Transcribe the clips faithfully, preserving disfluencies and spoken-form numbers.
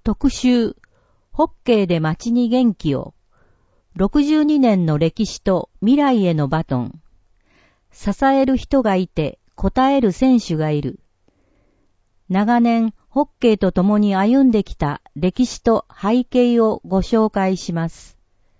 特集、ホッケーで街に元気を。ろくじゅうにねんの歴史と未来へのバトン。支える人がいて、応える選手がいる。長年、ホッケーと共に歩んできた歴史と背景をご紹介します。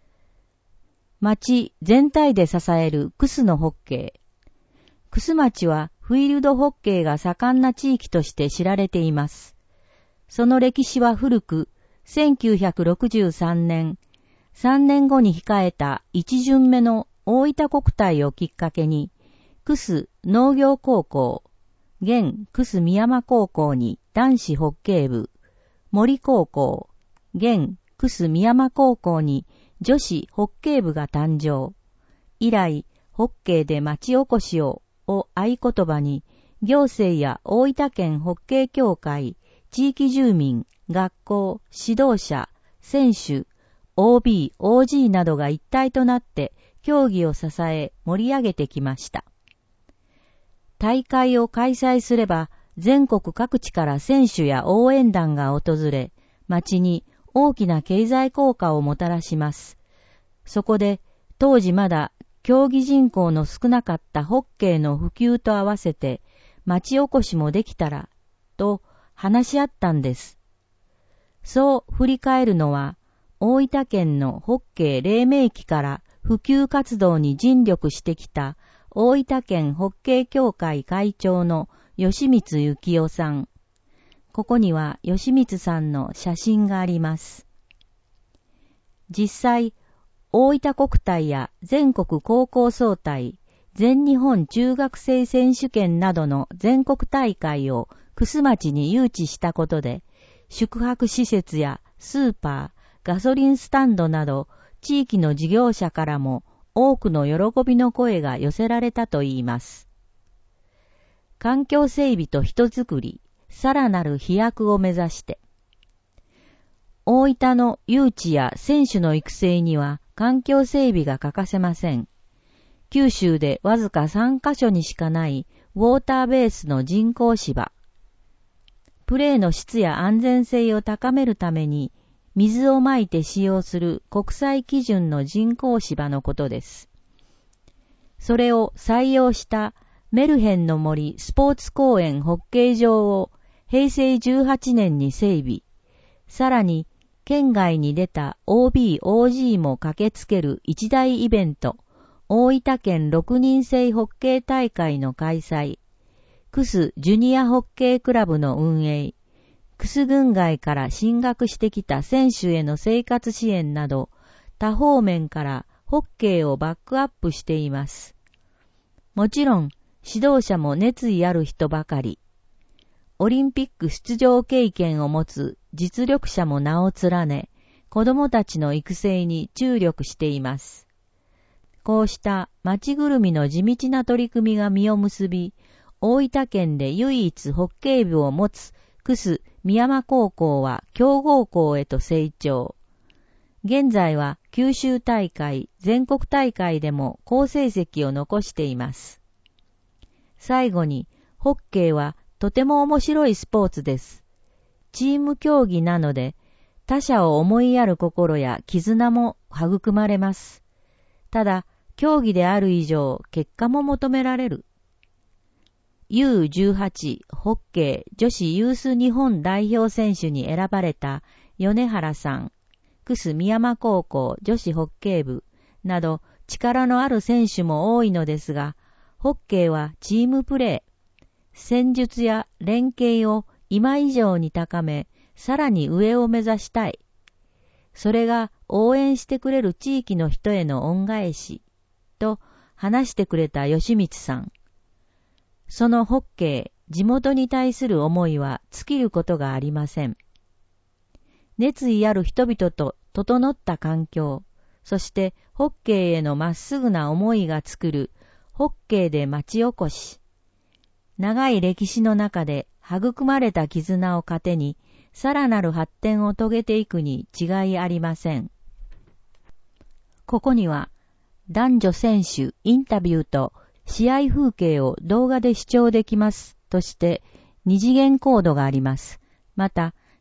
町全体で支えるクスのホッケー。クス町はフィールドホッケーが盛んな地域として知られています。その歴史は古く、せんきゅうひゃくろくじゅうさんねん、さんねんごに控えた一巡目の大分国体をきっかけに、クス農業高校、現クス美山高校に男子ホッケー部、森高校、現クス美山高校に女子ホッケー部が誕生。以来、ホッケーで町おこしをを合言葉に、行政や大分県ホッケー協会、地域住民、学校、指導者、選手、オービー、オージー などが一体となって競技を支え盛り上げてきました。大会を開催すれば全国各地から選手や応援団が訪れ、町に大きな経済効果をもたらします。そこで当時まだ競技人口の少なかったホッケーの普及と合わせて町おこしもできたらと話し合ったんです。そう振り返るのは、大分県のホッケー黎明期から普及活動に尽力してきた大分県ホッケー協会会長の吉光幸夫さん。ここには吉光さんの写真があります。実際、大分国体や全国高校総体、全日本中学生選手権などの全国大会をクス町に誘致したことで、宿泊施設やスーパー、ガソリンスタンドなど地域の事業者からも多くの喜びの声が寄せられたといいます。環境整備と人づくり、さらなる飛躍を目指して、大分の誘致や選手の育成には環境整備が欠かせません。九州でわずかさんカ所にしかないウォーターベースの人工芝。プレーの質や安全性を高めるために水をまいて使用する国際基準の人工芝のことです。それを採用したメルヘンの森スポーツ公園ホッケー場をへいせいじゅうはちねんに整備。さらに県外に出た オービー、オージー も駆けつける一大イベント、大分県ろくにん制ホッケー大会の開催。クスジュニアホッケークラブの運営、クス郡外から進学してきた選手への生活支援など、多方面からホッケーをバックアップしています。もちろん、指導者も熱意ある人ばかり。オリンピック出場経験を持つ実力者も名を連ね、子供たちの育成に注力しています。こうした町ぐるみの地道な取り組みが実を結び、大分県で唯一ホッケー部を持つクス美山高校は強豪校へと成長。現在は九州大会、全国大会でも好成績を残しています。最後に、ホッケーはとても面白いスポーツです。チーム競技なので、他者を思いやる心や絆も育まれます。ただ、競技である以上、結果も求められる。ユーじゅうはち ホッケー女子ユース日本代表選手に選ばれた米原さん、クス美山高校女子ホッケー部など力のある選手も多いのですが、ホッケーはチームプレー、戦術や連携を今以上に高め、さらに上を目指したい。それが応援してくれる地域の人への恩返し、と話してくれた吉光さん。そのホッケー、地元に対する思いは尽きることがありません。熱意ある人々と整った環境、そしてホッケーへのまっすぐな思いが作るホッケーで町おこし。長い歴史の中で育まれた絆を糧に、さらなる発展を遂げていくに違いありません。ここには、男女選手インタビューと試合風景を動画で視聴できますとして二次元コードがあります。また、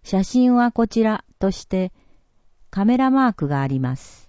写真はこちらとしてカメラマークがあります。